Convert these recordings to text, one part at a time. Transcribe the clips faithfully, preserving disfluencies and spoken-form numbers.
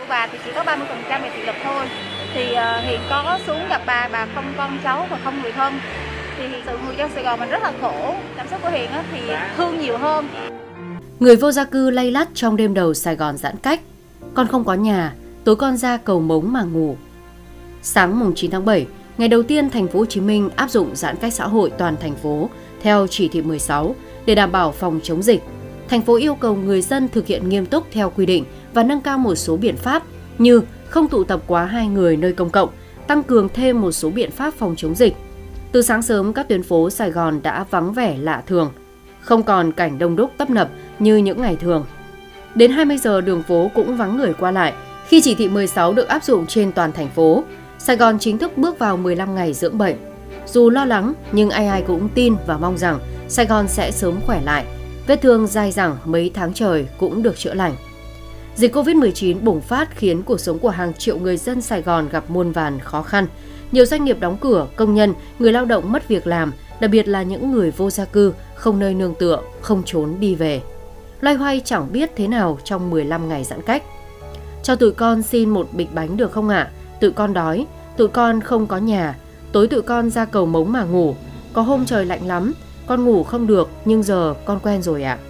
và thì chỉ có ba mươi phần trăm về thị lực thôi. Thì uh, hiện có xuống gặp bà, bà không con cháu và không người thân. Thì sự người dân Sài Gòn mình rất là khổ. Cảm xúc của Hiền thì thương nhiều hơn. Người vô gia cư lay lắt trong đêm đầu Sài Gòn giãn cách. Con không có nhà, tối con ra cầu Mống mà ngủ. Sáng mùng chín tháng bảy, ngày đầu tiên thành phố Hồ Chí Minh áp dụng giãn cách xã hội toàn thành phố theo chỉ thị mười sáu để đảm bảo phòng chống dịch. Thành phố yêu cầu người dân thực hiện nghiêm túc theo quy định và nâng cao một số biện pháp như không tụ tập quá hai người nơi công cộng, tăng cường thêm một số biện pháp phòng chống dịch. Từ sáng sớm, các tuyến phố Sài Gòn đã vắng vẻ lạ thường, không còn cảnh đông đúc tấp nập như những ngày thường. Đến hai mươi giờ đường phố cũng vắng người qua lại. Khi chỉ thị mười sáu được áp dụng trên toàn thành phố, Sài Gòn chính thức bước vào mười lăm ngày dưỡng bệnh. Dù lo lắng nhưng ai ai cũng tin và mong rằng Sài Gòn sẽ sớm khỏe lại. Vết thương dai dẳng mấy tháng trời cũng được chữa lành. Dịch covid mười chín bùng phát khiến cuộc sống của hàng triệu người dân Sài Gòn gặp muôn vàn khó khăn. Nhiều doanh nghiệp đóng cửa, công nhân, người lao động mất việc làm, đặc biệt là những người vô gia cư, không nơi nương tựa, không trốn đi về. Loay hoay chẳng biết thế nào trong mười lăm ngày giãn cách. Cho tụi con xin một bịch bánh được không ạ? À? Tụi con đói, tụi con không có nhà, tối tụi con ra cầu Mống mà ngủ. Có hôm trời lạnh lắm, con ngủ không được nhưng giờ con quen rồi ạ. À?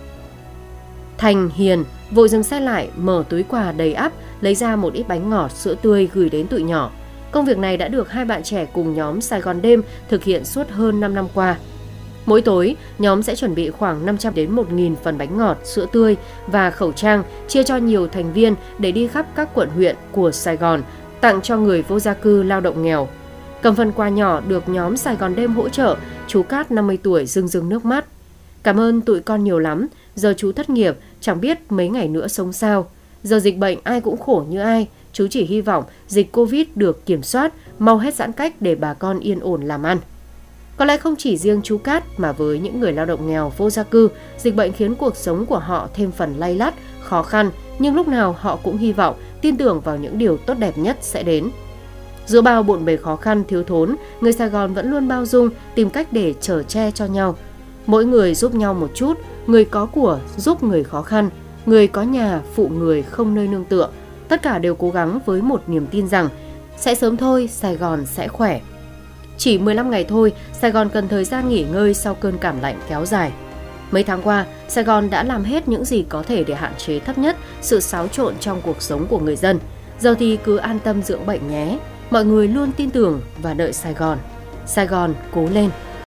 Thành, Hiền vội dừng xe lại, mở túi quà đầy ắp, lấy ra một ít bánh ngọt, sữa tươi gửi đến tụi nhỏ. Công việc này đã được hai bạn trẻ cùng nhóm Sài Gòn Đêm thực hiện suốt hơn năm năm qua. Mỗi tối, nhóm sẽ chuẩn bị khoảng năm trăm đến một nghìn phần bánh ngọt, sữa tươi và khẩu trang chia cho nhiều thành viên để đi khắp các quận huyện của Sài Gòn, tặng cho người vô gia cư lao động nghèo. Cầm phần quà nhỏ được nhóm Sài Gòn Đêm hỗ trợ, chú Cát năm mươi tuổi rưng rưng nước mắt. Cảm ơn tụi con nhiều lắm, giờ chú thất nghiệp, chẳng biết mấy ngày nữa sống sao. Giờ dịch bệnh ai cũng khổ như ai, chú chỉ hy vọng dịch Covid được kiểm soát, mau hết giãn cách để bà con yên ổn làm ăn. Có lẽ không chỉ riêng chú Cát mà với những người lao động nghèo vô gia cư, dịch bệnh khiến cuộc sống của họ thêm phần lay lắt, khó khăn, nhưng lúc nào họ cũng hy vọng, tin tưởng vào những điều tốt đẹp nhất sẽ đến. Giữa bao bộn bề khó khăn, thiếu thốn, người Sài Gòn vẫn luôn bao dung, tìm cách để chở che cho nhau. Mỗi người giúp nhau một chút, người có của giúp người khó khăn, người có nhà phụ người không nơi nương tựa. Tất cả đều cố gắng với một niềm tin rằng sẽ sớm thôi Sài Gòn sẽ khỏe. Chỉ mười lăm ngày thôi, Sài Gòn cần thời gian nghỉ ngơi sau cơn cảm lạnh kéo dài. Mấy tháng qua, Sài Gòn đã làm hết những gì có thể để hạn chế thấp nhất sự xáo trộn trong cuộc sống của người dân. Giờ thì cứ an tâm dưỡng bệnh nhé. Mọi người luôn tin tưởng và đợi Sài Gòn. Sài Gòn cố lên!